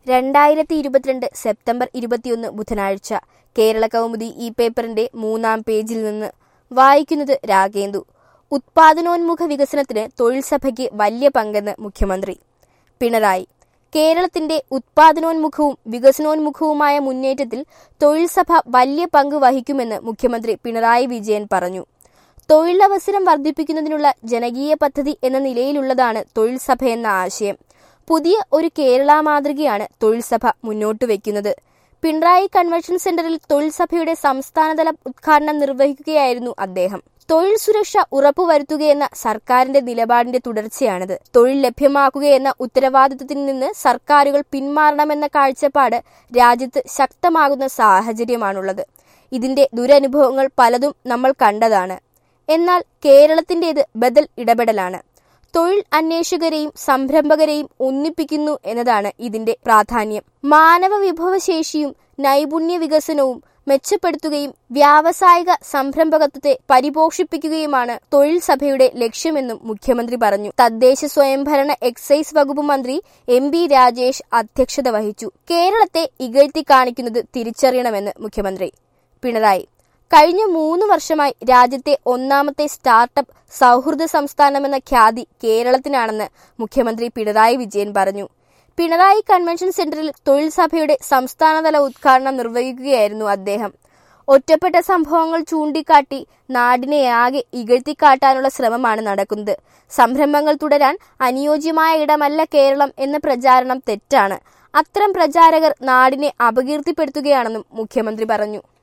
2022 September 21 ബുധനാഴ്ച കേരള കൗമുദി ഈ പേപ്പറിന്റെ 3-ാം പേജിൽ നിന്ന് വായിക്കുന്നത് രാഗേന്ദു. ഉത്പാദനോന്മുഖ വികസനത്തിന് തൊഴിൽ സഭയ്ക്ക് വലിയ പങ്കെന്ന് മുഖ്യമന്ത്രി പിണറായി. കേരളത്തിന്റെ ഉത്പാദനോന്മുഖവും വികസനോന്മുഖവുമായ മുന്നേറ്റത്തിൽ തൊഴിൽ സഭ വലിയ പങ്ക് വഹിക്കുമെന്ന് മുഖ്യമന്ത്രി പിണറായി വിജയൻ പറഞ്ഞു. തൊഴിലവസരം വർദ്ധിപ്പിക്കുന്നതിനുള്ള ജനകീയ പദ്ധതി എന്ന നിലയിലുള്ളതാണ് തൊഴിൽ സഭ എന്ന ആശയം. പുതിയ ഒരു കേരള മാതൃകയാണ് തൊഴിൽ സഭ മുന്നോട്ട് വയ്ക്കുന്നത്. പിണറായി കൺവെൻഷൻ സെന്ററിൽ തൊഴിൽ സഭയുടെ സംസ്ഥാനതല ഉദ്ഘാടനം നിർവഹിക്കുകയായിരുന്നു അദ്ദേഹം. തൊഴിൽ സുരക്ഷ ഉറപ്പുവരുത്തുകയെന്ന സർക്കാരിന്റെ നിലപാടിന്റെ തുടർച്ചയാണിത്. തൊഴിൽ ലഭ്യമാക്കുകയെന്ന ഉത്തരവാദിത്വത്തിൽ നിന്ന് സർക്കാരുകൾ പിന്മാറണമെന്ന കാഴ്ചപ്പാട് രാജ്യത്ത് ശക്തമാകുന്ന സാഹചര്യമാണുള്ളത്. ഇതിന്റെ ദുരനുഭവങ്ങൾ പലതും നമ്മൾ കണ്ടതാണ്. എന്നാൽ കേരളത്തിന്റേത് ബദൽ ഇടപെടലാണ്. തൊഴിൽ അന്വേഷകരെയും സംരംഭകരെയും ഒന്നിപ്പിക്കുന്നു എന്നതാണ് ഇതിന്റെ പ്രാധാന്യം. മാനവ വിഭവശേഷിയും നൈപുണ്യ വികസനവും മെച്ചപ്പെടുത്തുകയും വ്യാവസായിക സംരംഭകത്വത്തെ പരിപോഷിപ്പിക്കുകയുമാണ് തൊഴിൽ സഭയുടെ ലക്ഷ്യമെന്നും മുഖ്യമന്ത്രി പറഞ്ഞു. തദ്ദേശ സ്വയംഭരണ എക്സൈസ് വകുപ്പ് മന്ത്രി എം പി രാജേഷ് അധ്യക്ഷത വഹിച്ചു. കേരളത്തെ ഇകഴ്ത്തി കാണിക്കുന്നത് തിരിച്ചറിയണമെന്ന് മുഖ്യമന്ത്രി പിണറായി. കഴിഞ്ഞ 3 വർഷമായി രാജ്യത്തെ ഒന്നാമത്തെ സ്റ്റാർട്ടപ്പ് സൗഹൃദ സംസ്ഥാനമെന്ന ഖ്യാതി കേരളത്തിനാണെന്ന് മുഖ്യമന്ത്രി പിണറായി വിജയൻ പറഞ്ഞു. പിണറായി കൺവെൻഷൻ സെന്ററിൽ തൊഴിൽ സഭയുടെ സംസ്ഥാനതല ഉദ്ഘാടനം നിർവഹിക്കുകയായിരുന്നു അദ്ദേഹം. ഒറ്റപ്പെട്ട സംഭവങ്ങൾ ചൂണ്ടിക്കാട്ടി നാടിനെയാകെ ഇകഴ്ത്തിക്കാട്ടാനുള്ള ശ്രമമാണ് നടക്കുന്നത്. സംരംഭങ്ങൾ തുടരാൻ അനുയോജ്യമായ ഇടമല്ല കേരളം എന്ന പ്രചാരണം തെറ്റാണ്. അത്തരം പ്രചാരകർ നാടിനെ അപകീർത്തിപ്പെടുത്തുകയാണെന്നും മുഖ്യമന്ത്രി പറഞ്ഞു.